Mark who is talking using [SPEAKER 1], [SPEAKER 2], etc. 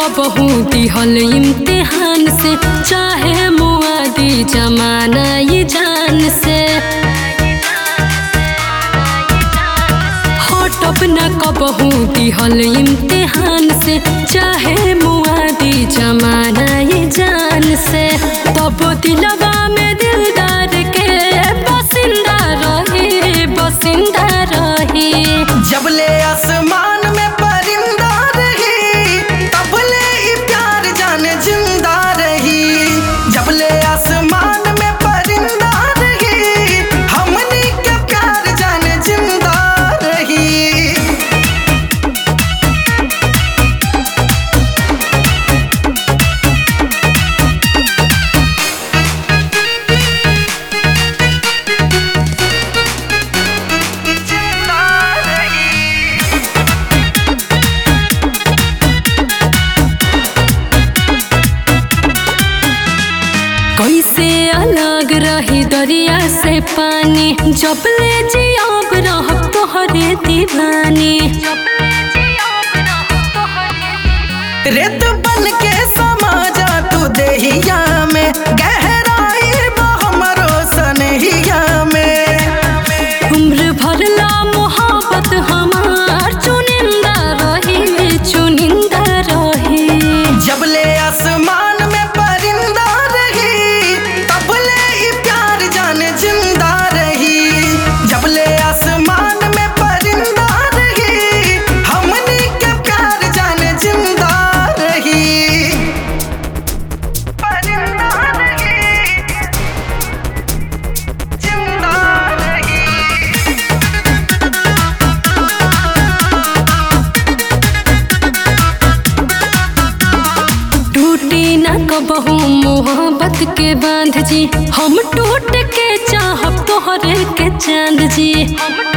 [SPEAKER 1] कबहू दिहल इम्तिहान से, चाहे मुआदी जमाना ये जान से। हटब न कबहू दिहल इम्तिहान से, चाहे मुआदी जमाना ये जान से। तब दिलवा में दिलदार के बसिंदा रही, बसिंदा रही।
[SPEAKER 2] जबले आसमान में परिंदा रही, तबले ई प्यार जाने जिंदा रही। जबले आसमान में परिंदा रही, हमनी के प्यार जाने जिंदा रही।
[SPEAKER 1] कैसे अलग रही दरिया से पानी, जबले जियाब रहब तोहरे दीवानी।
[SPEAKER 2] रेत बन के समा जा तू देहिया में, गहराई बा हमरो सनहिया में।
[SPEAKER 1] उम्र भरला मोहब्बत हमार चुनिंदा रही, चुनिंदा रही।
[SPEAKER 2] जबले आसमान में परिंदा रही, तबले ई प्यार जाने जिंदा रही। जबले आसमान में परिंदा रही, हमनी के प्यार जाने जिंदा रही। परिंदा रही, जिंदा रही।
[SPEAKER 1] टूटी न कबहू मोहब्बत के बांध जी, हम टूट के चाहब तोहरे के चांद जी।